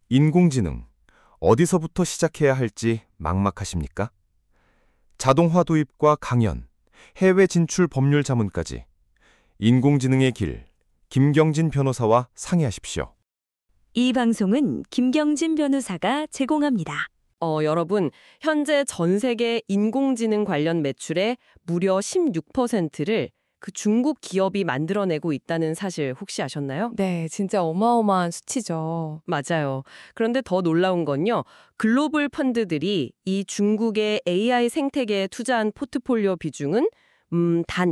인공지능, 어디서부터 시작해야 할지 막막하십니까? 자동화 도입과 강연, 해외 진출 법률 자문까지 인공지능의 길, 김경진 변호사와 상의하십시오. 이 방송은 김경진 변호사가 제공합니다. 여러분, 현재 전 세계 인공지능 관련 매출의 무려 16%를 그 중국 기업이 만들어내고 있다는 사실 혹시 아셨나요? 네, 진짜 어마어마한 수치죠. 맞아요. 그런데 더 놀라운 건요. 글로벌 펀드들이 이 중국의 AI 생태계에 투자한 포트폴리오 비중은 단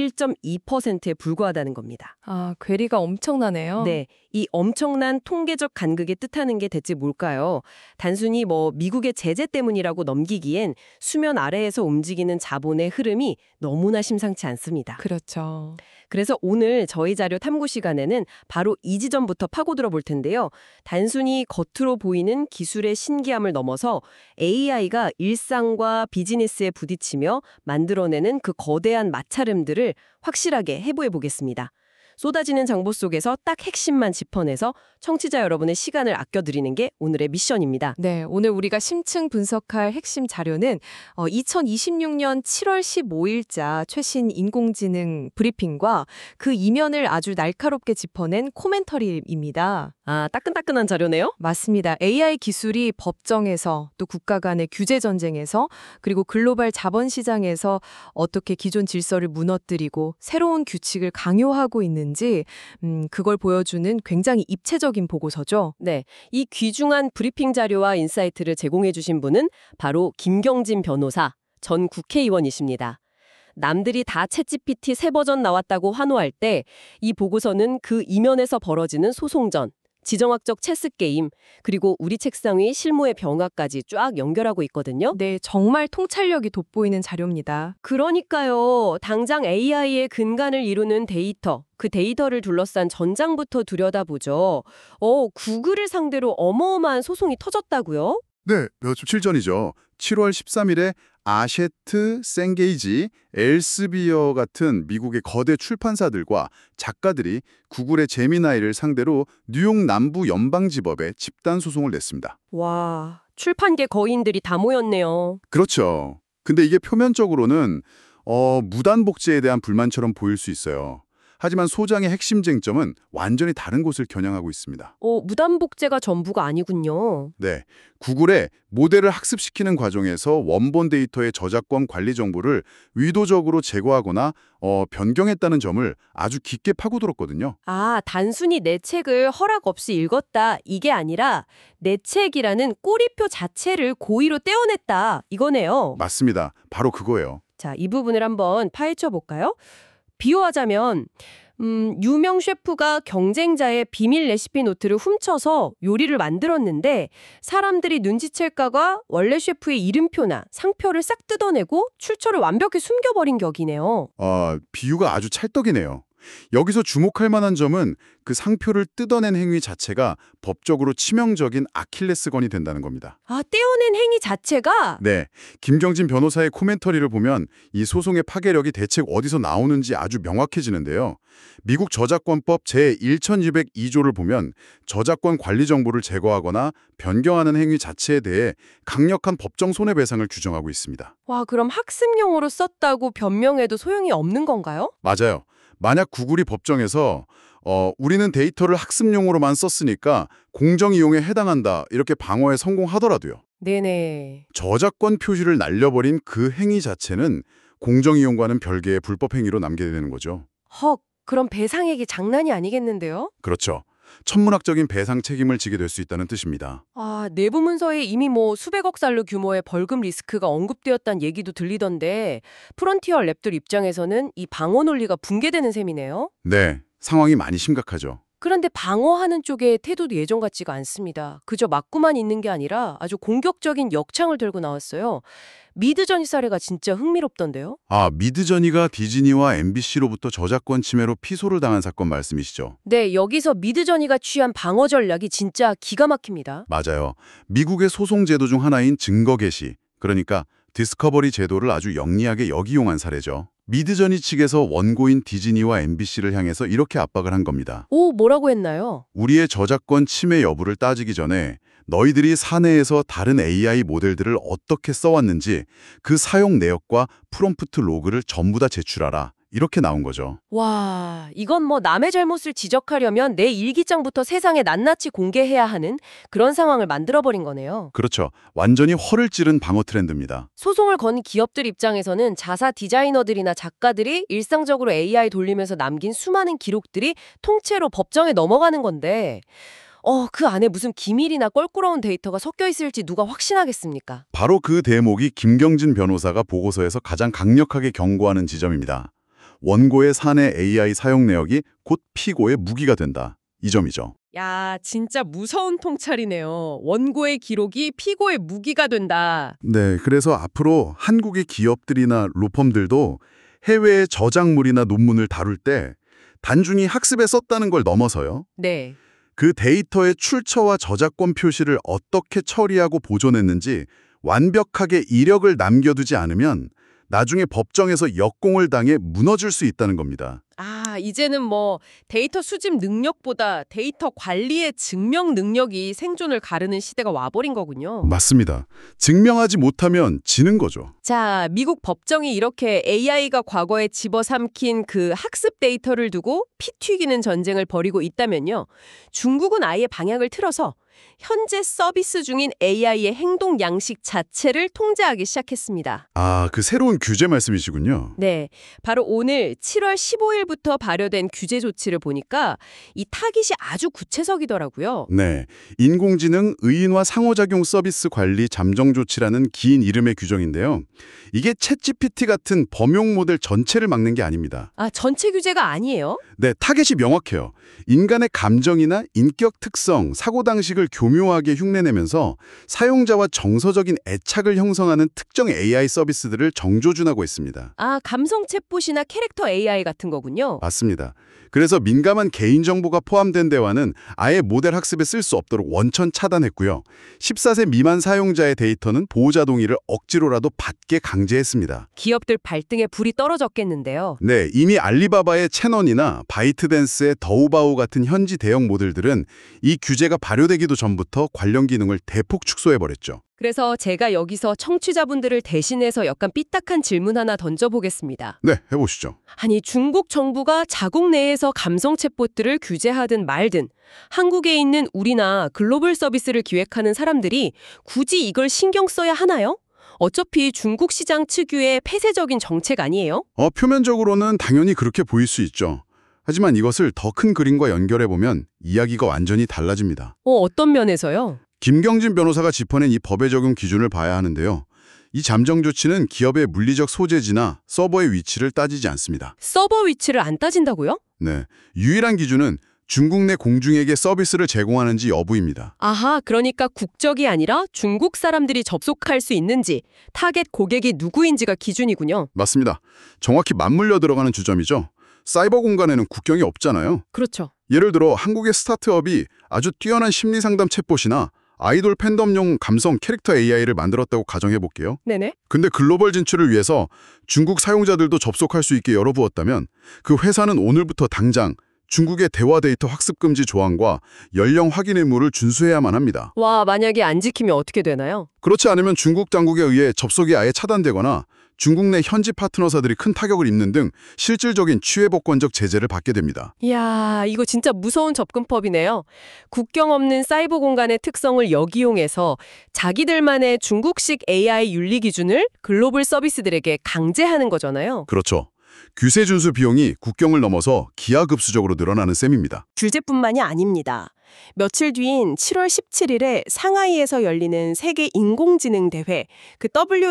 1.2%에 불과하다는 겁니다. 아, 괴리가 엄청나네요. 네, 이 엄청난 통계적 간극이 뜻하는 게 대체 뭘까요? 단순히 미국의 제재 때문이라고 넘기기엔 수면 아래에서 움직이는 자본의 흐름이 너무나 심상치 않습니다. 그렇죠. 그래서 오늘 저희 자료 탐구 시간에는 바로 이 지점부터 파고들어 볼 텐데요. 단순히 겉으로 보이는 기술의 신기함을 넘어서 AI가 일상과 비즈니스에 부딪히며 만들어내는 그 거대한 마찰음들을 확실하게 해부해 보겠습니다. 쏟아지는 정보 속에서 딱 핵심만 짚어내서 청취자 여러분의 시간을 아껴드리는 게 오늘의 미션입니다. 네, 오늘 우리가 심층 분석할 핵심 자료는 2026년 7월 15일자 최신 인공지능 브리핑과 그 이면을 아주 날카롭게 짚어낸 코멘터리입니다. 아, 따끈따끈한 자료네요? 맞습니다. AI 기술이 법정에서 또 국가 간의 규제 전쟁에서 그리고 글로벌 자본 시장에서 어떻게 기존 질서를 무너뜨리고 새로운 규칙을 강요하고 있는지 그걸 보여주는 굉장히 입체적인 보고서죠. 네, 이 귀중한 브리핑 자료와 인사이트를 제공해 주신 분은 바로 김경진 변호사, 전 국회의원이십니다. 남들이 다 챗GPT 새 버전 나왔다고 환호할 때 이 보고서는 그 이면에서 벌어지는 소송전, 지정학적 체스게임, 그리고 우리 책상 위 실무의 병화까지 쫙 연결하고 있거든요. 네, 정말 통찰력이 돋보이는 자료입니다. 그러니까요. 당장 AI의 근간을 이루는 데이터, 그 데이터를 둘러싼 전장부터 들여다보죠. 구글을 상대로 어마어마한 소송이 터졌다고요? 네, 며칠 전이죠. 7월 13일에 아셰트, 생게이지, 엘스비어 같은 미국의 거대 출판사들과 작가들이 구글의 제미나이를 상대로 뉴욕 남부 연방지법에 집단 소송을 냈습니다. 와, 출판계 거인들이 다 모였네요. 그렇죠. 근데 이게 표면적으로는 무단 복제에 대한 불만처럼 보일 수 있어요. 하지만 소장의 핵심 쟁점은 완전히 다른 곳을 겨냥하고 있습니다. 무단 복제가 전부가 아니군요. 네, 구글의 모델을 학습시키는 과정에서 원본 데이터의 저작권 관리 정보를 의도적으로 제거하거나 변경했다는 점을 아주 깊게 파고들었거든요. 아, 단순히 내 책을 허락 없이 읽었다, 이게 아니라 내 책이라는 꼬리표 자체를 고의로 떼어냈다, 이거네요. 맞습니다. 바로 그거예요. 자, 이 부분을 한번 파헤쳐 볼까요? 비유하자면 유명 셰프가 경쟁자의 비밀 레시피 노트를 훔쳐서 요리를 만들었는데 사람들이 눈치챌까봐 원래 셰프의 이름표나 상표를 싹 뜯어내고 출처를 완벽히 숨겨버린 격이네요. 비유가 아주 찰떡이네요. 여기서 주목할 만한 점은 그 상표를 뜯어낸 행위 자체가 법적으로 치명적인 아킬레스건이 된다는 겁니다. 아, 떼어낸 행위 자체가? 네, 김경진 변호사의 코멘터리를 보면 이 소송의 파괴력이 대체 어디서 나오는지 아주 명확해지는데요. 미국 저작권법 제1202조를 보면 저작권 관리 정보를 제거하거나 변경하는 행위 자체에 대해 강력한 법정 손해배상을 규정하고 있습니다. 와, 그럼 학습용으로 썼다고 변명해도 소용이 없는 건가요? 맞아요. 만약 구글이 법정에서 우리는 데이터를 학습용으로만 썼으니까 공정 이용에 해당한다 이렇게 방어에 성공하더라도요. 네네. 저작권 표시를 날려버린 그 행위 자체는 공정 이용과는 별개의 불법 행위로 남게 되는 거죠. 헉, 그럼 배상액이 장난이 아니겠는데요? 그렇죠. 천문학적인 배상 책임을 지게 될 수 있다는 뜻입니다. 아, 내부 문서에 이미 수백억 달러 규모의 벌금 리스크가 언급되었다는 얘기도 들리던데 프론티어 랩들 입장에서는 이 방어 논리가 붕괴되는 셈이네요. 네, 상황이 많이 심각하죠. 그런데 방어하는 쪽의 태도도 예전 같지가 않습니다. 그저 맞고만 있는 게 아니라 아주 공격적인 역창을 들고 나왔어요. 미드저니 사례가 진짜 흥미롭던데요? 미드저니가 디즈니와 MBC로부터 저작권 침해로 피소를 당한 사건 말씀이시죠? 네, 여기서 미드저니가 취한 방어 전략이 진짜 기가 막힙니다. 맞아요. 미국의 소송 제도 중 하나인 증거 개시, 그러니까 디스커버리 제도를 아주 영리하게 역이용한 사례죠. 미드저니 측에서 원고인 디즈니와 MBC를 향해서 이렇게 압박을 한 겁니다. 오, 뭐라고 했나요? 우리의 저작권 침해 여부를 따지기 전에 너희들이 사내에서 다른 AI 모델들을 어떻게 써왔는지 그 사용 내역과 프롬프트 로그를 전부 다 제출하라. 이렇게 나온 거죠. 와, 이건 뭐 남의 잘못을 지적하려면 내 일기장부터 세상에 낱낱이 공개해야 하는 그런 상황을 만들어버린 거네요. 그렇죠. 완전히 허를 찌른 방어 트렌드입니다. 소송을 건 기업들 입장에서는 자사 디자이너들이나 작가들이 일상적으로 AI 돌리면서 남긴 수많은 기록들이 통째로 법정에 넘어가는 건데 그 안에 무슨 기밀이나 껄끄러운 데이터가 섞여 있을지 누가 확신하겠습니까? 바로 그 대목이 김경진 변호사가 보고서에서 가장 강력하게 경고하는 지점입니다. 원고의 사내 AI 사용 내역이 곧 피고의 무기가 된다. 이 점이죠. 야, 진짜 무서운 통찰이네요. 원고의 기록이 피고의 무기가 된다. 네, 그래서 앞으로 한국의 기업들이나 로펌들도 해외의 저작물이나 논문을 다룰 때 단순히 학습에 썼다는 걸 넘어서요. 네. 그 데이터의 출처와 저작권 표시를 어떻게 처리하고 보존했는지 완벽하게 이력을 남겨두지 않으면 나중에 법정에서 역공을 당해 무너질 수 있다는 겁니다. 아, 이제는 뭐 데이터 수집 능력보다 데이터 관리의 증명 능력이 생존을 가르는 시대가 와버린 거군요. 맞습니다. 증명하지 못하면 지는 거죠. 자, 미국 법정이 이렇게 AI가 과거에 집어삼킨 그 학습 데이터를 두고 피 튀기는 전쟁을 벌이고 있다면요. 중국은 아예 방향을 틀어서 현재 서비스 중인 AI의 행동 양식 자체를 통제하기 시작했습니다. 아, 그 새로운 규제 말씀이시군요. 네, 바로 오늘 7월 15일부터 발효된 규제 조치를 보니까 이 타깃이 아주 구체적이더라고요. 네, 인공지능 의인화 상호작용 서비스 관리 잠정 조치라는 긴 이름의 규정인데요. 이게 챗GPT 같은 범용 모델 전체를 막는 게 아닙니다. 아, 전체 규제가 아니에요? 네, 타겟이 명확해요. 인간의 감정이나 인격 특성, 사고 방식을 교묘하게 흉내내면서 사용자와 정서적인 애착을 형성하는 특정 AI 서비스들을 정조준하고 있습니다. 아, 감성 챗봇이나 캐릭터 AI 같은 거군요. 맞습니다. 그래서 민감한 개인정보가 포함된 대화는 아예 모델 학습에 쓸 수 없도록 원천 차단했고요. 14세 미만 사용자의 데이터는 보호자 동의를 억지로라도 받게 강제했습니다. 기업들 발등에 불이 떨어졌겠는데요. 네, 이미 알리바바의 채널이나 바이트댄스의 더우바오 같은 현지 대형 모델들은 이 규제가 발효되기도 전부터 관련 기능을 대폭 축소해버렸죠. 그래서 제가 여기서 청취자분들을 대신해서 약간 삐딱한 질문 하나 던져보겠습니다. 네, 해보시죠. 아니, 중국 정부가 자국 내에서 감성 챗봇들을 규제하든 말든 한국에 있는 우리나 글로벌 서비스를 기획하는 사람들이 굳이 이걸 신경 써야 하나요? 어차피 중국 시장 특유의 폐쇄적인 정책 아니에요? 표면적으로는 당연히 그렇게 보일 수 있죠. 하지만 이것을 더 큰 그림과 연결해보면 이야기가 완전히 달라집니다. 어떤 면에서요? 김경진 변호사가 짚어낸 이 법의 적용 기준을 봐야 하는데요. 이 잠정 조치는 기업의 물리적 소재지나 서버의 위치를 따지지 않습니다. 서버 위치를 안 따진다고요? 네, 유일한 기준은 중국 내 공중에게 서비스를 제공하는지 여부입니다. 아하, 그러니까 국적이 아니라 중국 사람들이 접속할 수 있는지, 타겟 고객이 누구인지가 기준이군요. 맞습니다. 정확히 맞물려 들어가는 주점이죠. 사이버 공간에는 국경이 없잖아요. 그렇죠. 예를 들어 한국의 스타트업이 아주 뛰어난 심리상담 챗봇이나 아이돌 팬덤용 감성 캐릭터 AI를 만들었다고 가정해볼게요. 네네. 근데 글로벌 진출을 위해서 중국 사용자들도 접속할 수 있게 열어두었다면 그 회사는 오늘부터 당장 중국의 대화 데이터 학습 금지 조항과 연령 확인 의무를 준수해야만 합니다. 와, 만약에 안 지키면 어떻게 되나요? 그렇지 않으면 중국 당국에 의해 접속이 아예 차단되거나 중국 내 현지 파트너사들이 큰 타격을 입는 등 실질적인 취해복권적 제재를 받게 됩니다. 이야, 이거 진짜 무서운 접근법이네요. 국경 없는 사이버 공간의 특성을 역이용해서 자기들만의 중국식 AI 윤리 기준을 글로벌 서비스들에게 강제하는 거잖아요. 그렇죠. 규제 준수 비용이 국경을 넘어서 기하급수적으로 늘어나는 셈입니다. 규제뿐만이 아닙니다. 며칠 뒤인 7월 17일에 상하이에서 열리는 세계 인공지능 대회, 그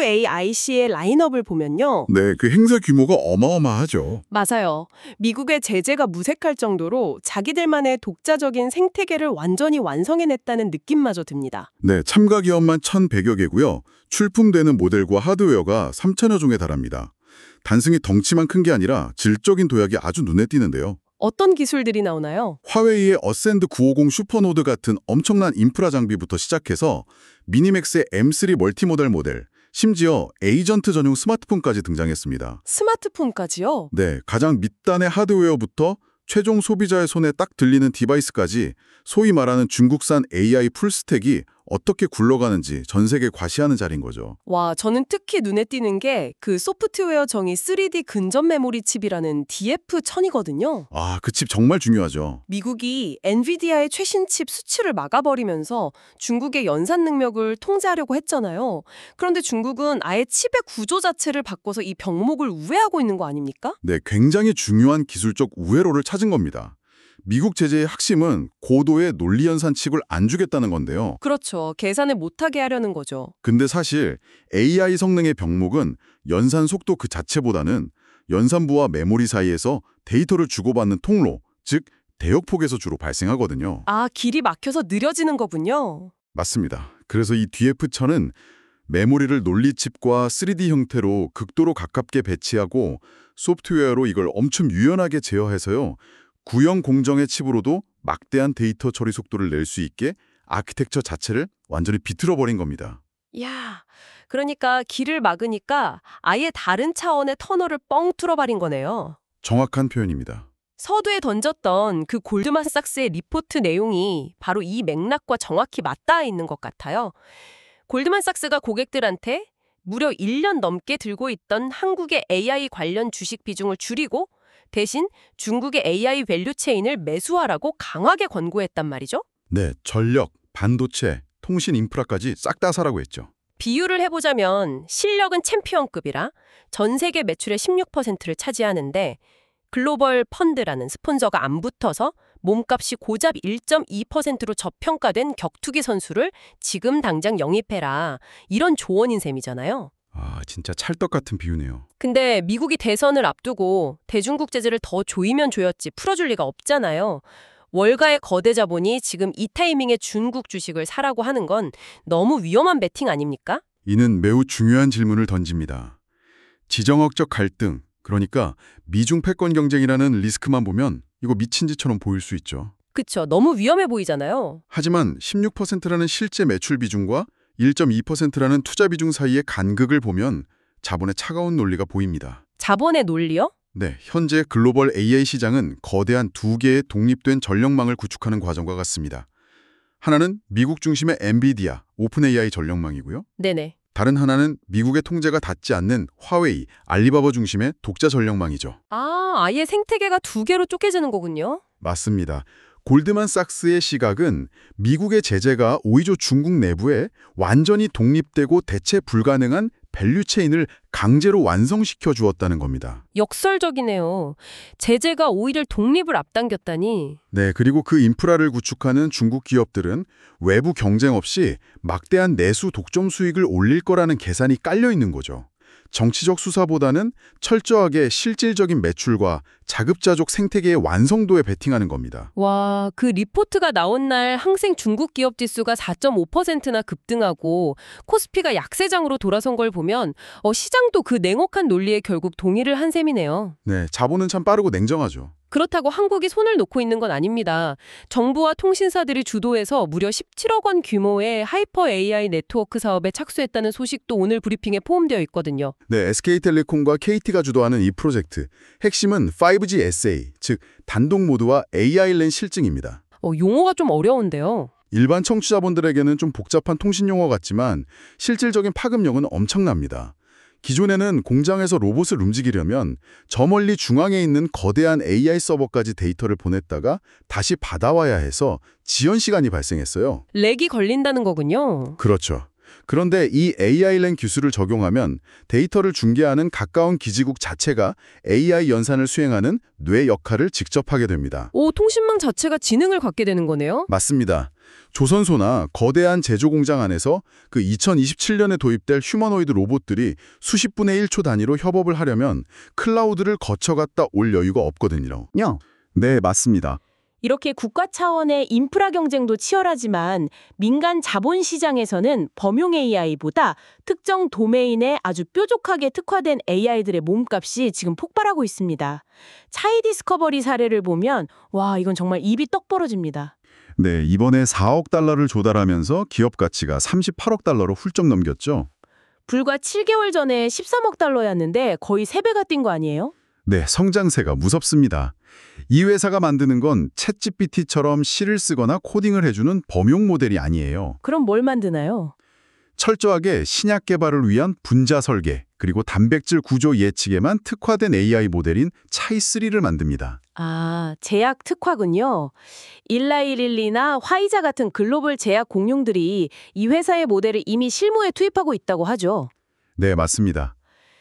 WAIC의 라인업을 보면요. 네, 그 행사 규모가 어마어마하죠. 맞아요. 미국의 제재가 무색할 정도로 자기들만의 독자적인 생태계를 완전히 완성해냈다는 느낌마저 듭니다. 네, 참가 기업만 1,100여 개고요. 출품되는 모델과 하드웨어가 3,000여 종에 달합니다. 단순히 덩치만 큰 게 아니라 질적인 도약이 아주 눈에 띄는데요. 어떤 기술들이 나오나요? 화웨이의 어센드 950 슈퍼노드 같은 엄청난 인프라 장비부터 시작해서 미니맥스의 M3 멀티모달 모델, 심지어 에이전트 전용 스마트폰까지 등장했습니다. 스마트폰까지요? 네, 가장 밑단의 하드웨어부터 최종 소비자의 손에 딱 들리는 디바이스까지 소위 말하는 중국산 AI 풀스택이 어떻게 굴러가는지 전 세계에 과시하는 자리인 거죠. 와, 저는 특히 눈에 띄는 게 그 소프트웨어 정의 3D 근접 메모리 칩이라는 DF1000이거든요. 아, 그 칩 정말 중요하죠. 미국이 엔비디아의 최신 칩 수출을 막아버리면서 중국의 연산 능력을 통제하려고 했잖아요. 그런데 중국은 아예 칩의 구조 자체를 바꿔서 이 병목을 우회하고 있는 거 아닙니까? 네, 굉장히 중요한 기술적 우회로를 찾은 겁니다. 미국 제재의 핵심은 고도의 논리 연산 칩을 안 주겠다는 건데요. 그렇죠. 계산을 못하게 하려는 거죠. 근데 사실 AI 성능의 병목은 연산 속도 그 자체보다는 연산부와 메모리 사이에서 데이터를 주고받는 통로, 즉 대역폭에서 주로 발생하거든요. 아, 길이 막혀서 느려지는 거군요. 맞습니다. 그래서 이 DF1000은 메모리를 논리칩과 3D 형태로 극도로 가깝게 배치하고 소프트웨어로 이걸 엄청 유연하게 제어해서요. 구형 공정의 칩으로도 막대한 데이터 처리 속도를 낼 수 있게 아키텍처 자체를 완전히 비틀어버린 겁니다. 야, 그러니까 길을 막으니까 아예 다른 차원의 터널을 뻥 뚫어버린 거네요. 정확한 표현입니다. 서두에 던졌던 그 골드만삭스의 리포트 내용이 바로 이 맥락과 정확히 맞닿아 있는 것 같아요. 골드만삭스가 고객들한테 무려 1년 넘게 들고 있던 한국의 AI 관련 주식 비중을 줄이고 대신 중국의 AI 밸류체인을 매수하라고 강하게 권고했단 말이죠. 네, 전력, 반도체, 통신 인프라까지 싹 다 사라고 했죠. 비유를 해보자면 실력은 챔피언급이라 전 세계 매출의 16%를 차지하는데 글로벌 펀드라는 스폰서가 안 붙어서 몸값이 고작 1.2%로 저평가된 격투기 선수를 지금 당장 영입해라. 이런 조언인 셈이잖아요. 아, 진짜 찰떡 같은 비유네요. 근데 미국이 대선을 앞두고 대중국 제재를 더 조이면 조였지 풀어줄 리가 없잖아요. 월가의 거대 자본이 지금 이 타이밍에 중국 주식을 사라고 하는 건 너무 위험한 베팅 아닙니까? 이는 매우 중요한 질문을 던집니다. 지정학적 갈등, 그러니까 미중 패권 경쟁이라는 리스크만 보면 이거 미친 짓처럼 보일 수 있죠. 그쵸. 너무 위험해 보이잖아요. 하지만 16%라는 실제 매출 비중과 1.2%라는 투자 비중 사이의 간극을 보면 자본의 차가운 논리가 보입니다. 자본의 논리요? 네, 현재 글로벌 AI 시장은 거대한 두 개의 독립된 전력망을 구축하는 과정과 같습니다. 하나는 미국 중심의 엔비디아, 오픈 AI 전력망이고요. 네네. 다른 하나는 미국의 통제가 닿지 않는 화웨이, 알리바바 중심의 독자 전력망이죠. 아, 아예 생태계가 두 개로 쪼개지는 거군요. 맞습니다. 골드만삭스의 시각은 미국의 제재가 오히려 중국 내부에 완전히 독립되고 대체 불가능한 밸류체인을 강제로 완성시켜 주었다는 겁니다. 역설적이네요. 제재가 오히려 독립을 앞당겼다니. 네, 그리고 그 인프라를 구축하는 중국 기업들은 외부 경쟁 없이 막대한 내수 독점 수익을 올릴 거라는 계산이 깔려 있는 거죠. 정치적 수사보다는 철저하게 실질적인 매출과 자급자족 생태계의 완성도에 베팅하는 겁니다. 와, 그 리포트가 나온 날 항생 중국 기업 지수가 4.5%나 급등하고 코스피가 약세장으로 돌아선 걸 보면 시장도 그 냉혹한 논리에 결국 동의를 한 셈이네요. 네, 자본은 참 빠르고 냉정하죠. 그렇다고 한국이 손을 놓고 있는 건 아닙니다. 정부와 통신사들이 주도해서 무려 17억 원 규모의 하이퍼 AI 네트워크 사업에 착수했다는 소식도 오늘 브리핑에 포함되어 있거든요. 네, SK텔레콤과 KT가 주도하는 이 프로젝트. 핵심은 5G SA, 즉 단독 모드와 AI-랜 실증입니다. 용어가 좀 어려운데요. 일반 청취자분들에게는 좀 복잡한 통신 용어 같지만 실질적인 파급력은 엄청납니다. 기존에는 공장에서 로봇을 움직이려면 저 멀리 중앙에 있는 거대한 AI 서버까지 데이터를 보냈다가 다시 받아와야 해서 지연 시간이 발생했어요. 렉이 걸린다는 거군요. 그렇죠. 그런데 이 AI-랜 기술을 적용하면 데이터를 중계하는 가까운 기지국 자체가 AI 연산을 수행하는 뇌 역할을 직접 하게 됩니다. 통신망 자체가 지능을 갖게 되는 거네요? 맞습니다. 조선소나 거대한 제조 공장 안에서 그 2027년에 도입될 휴머노이드 로봇들이 수십 분의 1초 단위로 협업을 하려면 클라우드를 거쳐갔다 올 여유가 없거든요. 네, 맞습니다. 이렇게 국가 차원의 인프라 경쟁도 치열하지만 민간 자본 시장에서는 범용 AI보다 특정 도메인에 아주 뾰족하게 특화된 AI들의 몸값이 지금 폭발하고 있습니다. 차이 디스커버리 사례를 보면 와, 이건 정말 입이 떡 벌어집니다. 네, 이번에 4억 달러를 조달하면서 기업 가치가 38억 달러로 훌쩍 넘겼죠. 불과 7개월 전에 13억 달러였는데 거의 3배가 뛴 거 아니에요? 네, 성장세가 무섭습니다. 이 회사가 만드는 건 챗GPT처럼 시를 쓰거나 코딩을 해주는 범용 모델이 아니에요. 그럼 뭘 만드나요? 철저하게 신약 개발을 위한 분자 설계, 그리고 단백질 구조 예측에만 특화된 AI 모델인 차이3를 만듭니다. 아, 제약 특화군요. 일라이릴리나 화이자 같은 글로벌 제약 공룡들이 이 회사의 모델을 이미 실무에 투입하고 있다고 하죠. 네, 맞습니다.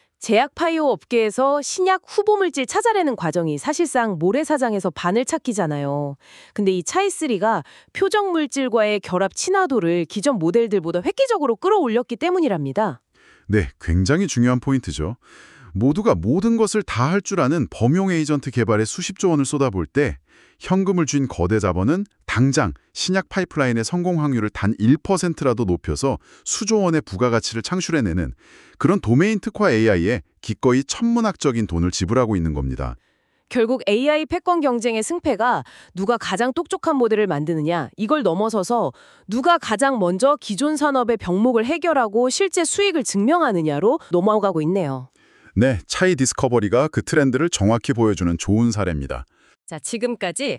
제약 파이오 업계에서 신약 후보 물질 찾아내는 과정이 사실상 모래사장에서 바늘 찾기잖아요. 근데 이 차이3가 표적 물질과의 결합 친화도를 기존 모델들보다 획기적으로 끌어올렸기 때문이랍니다. 네, 굉장히 중요한 포인트죠. 모두가 모든 것을 다 할 줄 아는 범용 에이전트 개발에 수십조 원을 쏟아볼 때 현금을 쥔 거대 자본은 당장 신약 파이프라인의 성공 확률을 단 1%라도 높여서 수조 원의 부가가치를 창출해내는 그런 도메인 특화 AI에 기꺼이 천문학적인 돈을 지불하고 있는 겁니다. 결국 AI 패권 경쟁의 승패가 누가 가장 똑똑한 모델을 만드느냐 이걸 넘어서서 누가 가장 먼저 기존 산업의 병목을 해결하고 실제 수익을 증명하느냐로 넘어가고 있네요. 네, 차이 디스커버리가 그 트렌드를 정확히 보여주는 좋은 사례입니다. 자, 지금까지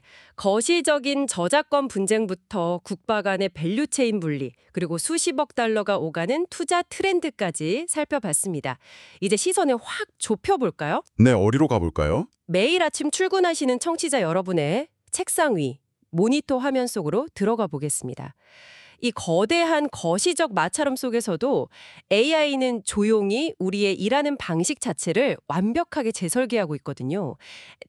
거시적인 저작권 분쟁부터 국가 간의 밸류체인 분리, 그리고 수십억 달러가 오가는 투자 트렌드까지 살펴봤습니다. 이제 시선을 확 좁혀볼까요? 네, 어디로 가볼까요? 매일 아침 출근하시는 청취자 여러분의 책상 위, 모니터 화면 속으로 들어가 보겠습니다. 이 거대한 거시적 마찰음 속에서도 AI는 조용히 우리의 일하는 방식 자체를 완벽하게 재설계하고 있거든요.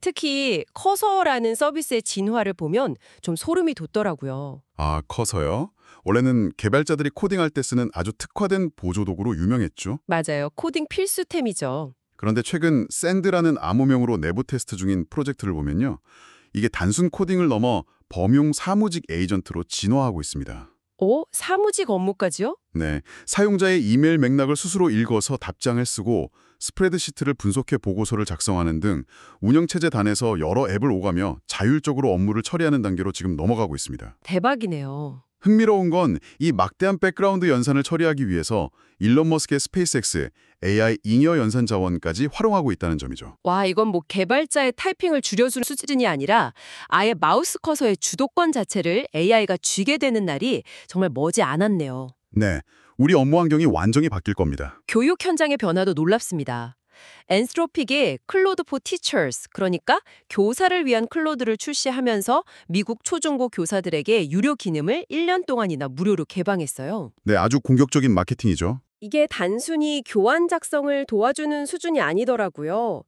특히 커서라는 서비스의 진화를 보면 좀 소름이 돋더라고요. 아, 커서요? 원래는 개발자들이 코딩할 때 쓰는 아주 특화된 보조도구로 유명했죠. 맞아요. 코딩 필수템이죠. 그런데 최근 샌드라는 암호명으로 내부 테스트 중인 프로젝트를 보면요. 이게 단순 코딩을 넘어 범용 사무직 에이전트로 진화하고 있습니다. 사무직 업무까지요? 네, 사용자의 이메일 맥락을 스스로 읽어서 답장을 쓰고 스프레드시트를 분석해 보고서를 작성하는 등 운영체제 단에서 여러 앱을 오가며 자율적으로 업무를 처리하는 단계로 지금 넘어가고 있습니다. 대박이네요. 흥미로운 건 이 막대한 백그라운드 연산을 처리하기 위해서 일론 머스크의 스페이스X, AI 잉여 연산 자원까지 활용하고 있다는 점이죠. 와, 이건 뭐 개발자의 타이핑을 줄여주는 수준이 아니라 아예 마우스 커서의 주도권 자체를 AI가 쥐게 되는 날이 정말 머지 않았네요. 네, 우리 업무 환경이 완전히 바뀔 겁니다. 교육 현장의 변화도 놀랍습니다. 엔스트로픽이 클로드 for Teachers, 그러니까 교사를 위한 클로드를 출시하면서 미국 초중고 교사들에게 유료 기능을 1년 동안이나 무료로 개방했어요. 네, 아주 공격적인 마케팅이죠. 이게 단순히 교환 작성을 도와주는 수준이 아니더라고요.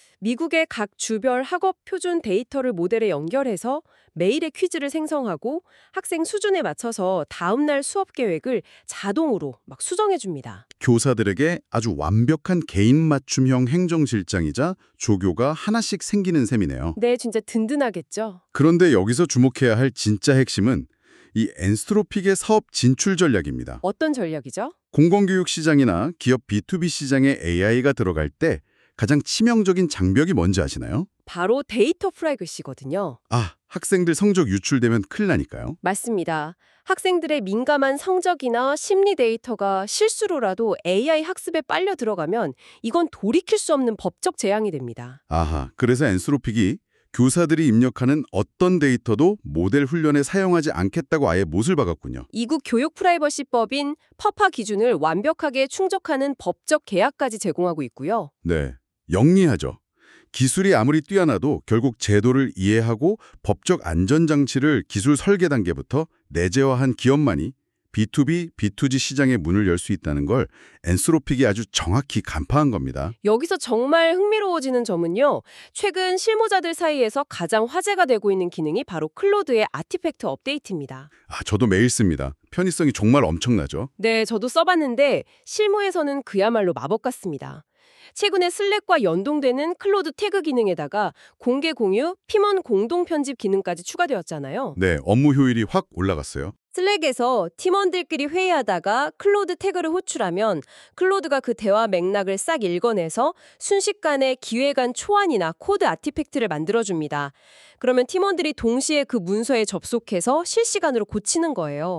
미국의 각 주별 학업 표준 데이터를 모델에 연결해서 매일의 퀴즈를 생성하고 학생 수준에 맞춰서 다음날 수업 계획을 자동으로 막 수정해 줍니다. 교사들에게 아주 완벽한 개인 맞춤형 행정실장이자 조교가 하나씩 생기는 셈이네요. 네, 진짜 든든하겠죠. 그런데 여기서 주목해야 할 진짜 핵심은 이 엔스트로픽의 사업 진출 전략입니다. 어떤 전략이죠? 공공교육 시장이나 기업 B2B 시장에 AI가 들어갈 때 가장 치명적인 장벽이 뭔지 아시나요? 바로 데이터 프라이버시거든요. 아, 학생들 성적 유출되면 큰일 나니까요. 맞습니다. 학생들의 민감한 성적이나 심리 데이터가 실수로라도 AI 학습에 빨려 들어가면 이건 돌이킬 수 없는 법적 재앙이 됩니다. 아하, 그래서 엔스트로픽이 교사들이 입력하는 어떤 데이터도 모델 훈련에 사용하지 않겠다고 아예 못을 박았군요. 이국 교육 프라이버시법인 퍼파 기준을 완벽하게 충족하는 법적 계약까지 제공하고 있고요. 네, 영리하죠. 기술이 아무리 뛰어나도 결국 제도를 이해하고 법적 안전장치를 기술 설계 단계부터 내재화한 기업만이 B2B, B2G 시장의 문을 열 수 있다는 걸 엔스트로픽이 아주 정확히 간파한 겁니다. 여기서 정말 흥미로워지는 점은요. 최근 실무자들 사이에서 가장 화제가 되고 있는 기능이 바로 클로드의 아티팩트 업데이트입니다. 아, 저도 매일 씁니다. 편의성이 정말 엄청나죠. 네, 저도 써봤는데 실무에서는 그야말로 마법 같습니다. 최근에 슬랙과 연동되는 클로드 태그 기능에다가 공개 공유, 팀원 공동 편집 기능까지 추가되었잖아요. 네, 업무 효율이 확 올라갔어요. 슬랙에서 팀원들끼리 회의하다가 클로드 태그를 호출하면 클로드가 그 대화 맥락을 싹 읽어내서 순식간에 기획안 초안이나 코드 아티팩트를 만들어줍니다. 그러면 팀원들이 동시에 그 문서에 접속해서 실시간으로 고치는 거예요.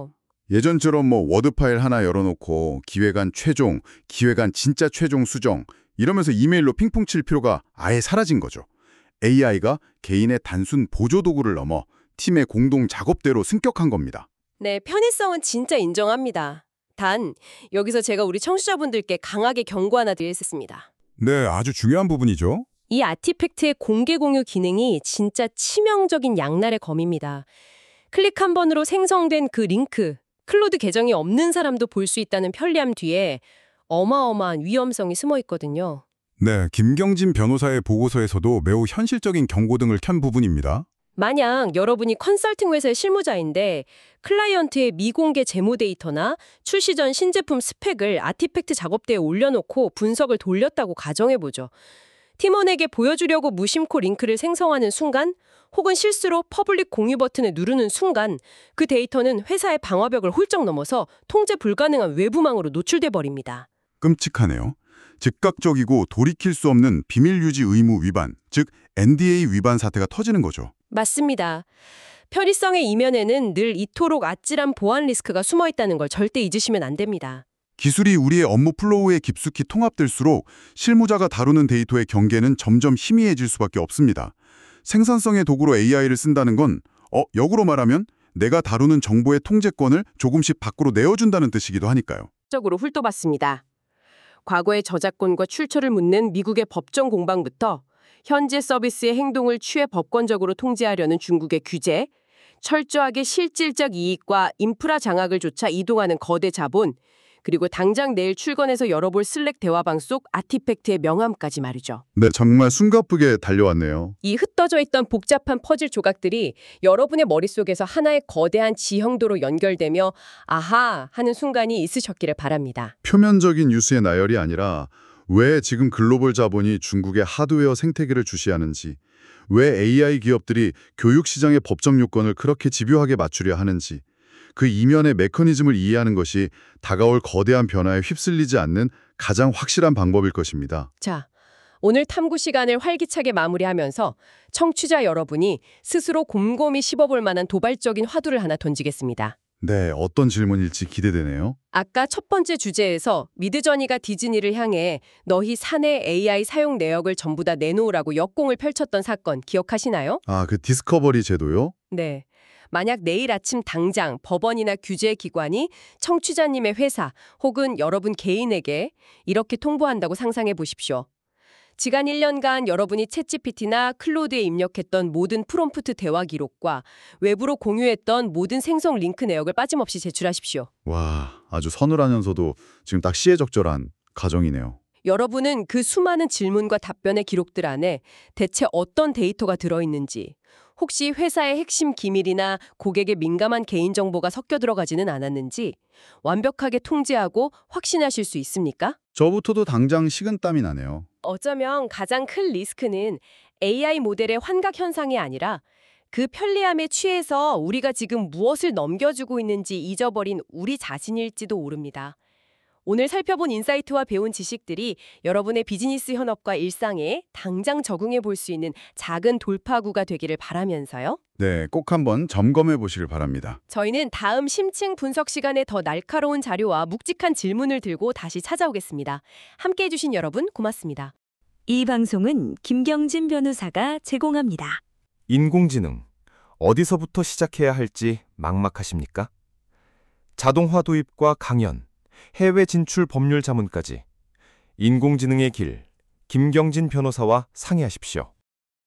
예전처럼 워드 파일 하나 열어놓고 기획안 최종, 기획안 진짜 최종 수정 이러면서 이메일로 핑퐁 칠 필요가 아예 사라진 거죠. AI가 개인의 단순 보조 도구를 넘어 팀의 공동 작업대로 승격한 겁니다. 네, 편의성은 진짜 인정합니다. 단, 여기서 제가 우리 청취자분들께 강하게 경고 하나 드리겠습니다. 네, 아주 중요한 부분이죠. 이 아티팩트의 공개 공유 기능이 진짜 치명적인 양날의 검입니다. 클릭 한 번으로 생성된 그 링크, 클로드 계정이 없는 사람도 볼 수 있다는 편리함 뒤에 어마어마한 위험성이 숨어 있거든요. 네, 김경진 변호사의 보고서에서도 매우 현실적인 경고등을 켠 부분입니다. 만약 여러분이 컨설팅 회사의 실무자인데 클라이언트의 미공개 재무 데이터나 출시 전 신제품 스펙을 아티팩트 작업대에 올려놓고 분석을 돌렸다고 가정해보죠. 팀원에게 보여주려고 무심코 링크를 생성하는 순간 혹은 실수로 퍼블릭 공유 버튼을 누르는 순간 그 데이터는 회사의 방화벽을 훌쩍 넘어서 통제 불가능한 외부망으로 노출돼 버립니다. 끔찍하네요. 즉각적이고 돌이킬 수 없는 비밀 유지 의무 위반, 즉 NDA 위반 사태가 터지는 거죠. 맞습니다. 편의성의 이면에는 늘 이토록 아찔한 보안 리스크가 숨어 있다는 걸 절대 잊으시면 안 됩니다. 기술이 우리의 업무 플로우에 깊숙이 통합될수록 실무자가 다루는 데이터의 경계는 점점 희미해질 수밖에 없습니다. 생산성의 도구로 AI를 쓴다는 건 역으로 말하면 내가 다루는 정보의 통제권을 조금씩 밖으로 내어준다는 뜻이기도 하니까요. 적으로 훑어봤습니다. 과거의 저작권과 출처를 묻는 미국의 법정 공방부터 현재 서비스의 행동을 취해 법권적으로 통제하려는 중국의 규제, 철저하게 실질적 이익과 인프라 장악을 쫓아 이동하는 거대 자본, 그리고 당장 내일 출근해서 열어볼 슬랙 대화방 속 아티팩트의 명암까지 말이죠. 네, 정말 숨가쁘게 달려왔네요. 이 흩어져 있던 복잡한 퍼즐 조각들이 여러분의 머릿속에서 하나의 거대한 지형도로 연결되며 아하 하는 순간이 있으셨기를 바랍니다. 표면적인 뉴스의 나열이 아니라 왜 지금 글로벌 자본이 중국의 하드웨어 생태계를 주시하는지, 왜 AI 기업들이 교육 시장의 법적 요건을 그렇게 집요하게 맞추려 하는지, 그 이면의 메커니즘을 이해하는 것이 다가올 거대한 변화에 휩쓸리지 않는 가장 확실한 방법일 것입니다. 자, 오늘 탐구 시간을 활기차게 마무리하면서 청취자 여러분이 스스로 곰곰이 씹어볼 만한 도발적인 화두를 하나 던지겠습니다. 네, 어떤 질문일지 기대되네요. 아까 첫 번째 주제에서 미드저니가 디즈니를 향해 너희 사내 AI 사용 내역을 전부 다 내놓으라고 역공을 펼쳤던 사건 기억하시나요? 아, 그 디스커버리 제도요? 네. 만약 내일 아침 당장 법원이나 규제기관이 청취자님의 회사 혹은 여러분 개인에게 이렇게 통보한다고 상상해 보십시오. 지난 1년간 여러분이 챗GPT나 클로드에 입력했던 모든 프롬프트 대화 기록과 외부로 공유했던 모든 생성 링크 내역을 빠짐없이 제출하십시오. 와, 아주 서늘하면서도 지금 딱 시에 적절한 가정이네요. 여러분은 그 수많은 질문과 답변의 기록들 안에 대체 어떤 데이터가 들어있는지, 혹시 회사의 핵심 기밀이나 고객의 민감한 개인정보가 섞여 들어가지는 않았는지 완벽하게 통제하고 확신하실 수 있습니까? 저부터도 당장 식은땀이 나네요. 어쩌면 가장 큰 리스크는 AI 모델의 환각 현상이 아니라 그 편리함에 취해서 우리가 지금 무엇을 넘겨주고 있는지 잊어버린 우리 자신일지도 모릅니다. 오늘 살펴본 인사이트와 배운 지식들이 여러분의 비즈니스 현업과 일상에 당장 적용해 볼 수 있는 작은 돌파구가 되기를 바라면서요. 네, 꼭 한번 점검해 보시길 바랍니다. 저희는 다음 심층 분석 시간에 더 날카로운 자료와 묵직한 질문을 들고 다시 찾아오겠습니다. 함께해 주신 여러분 고맙습니다. 이 방송은 김경진 변호사가 제공합니다. 인공지능, 어디서부터 시작해야 할지 막막하십니까? 자동화 도입과 강연, 해외 진출 법률 자문까지 인공지능의 길, 김경진 변호사와 상의하십시오.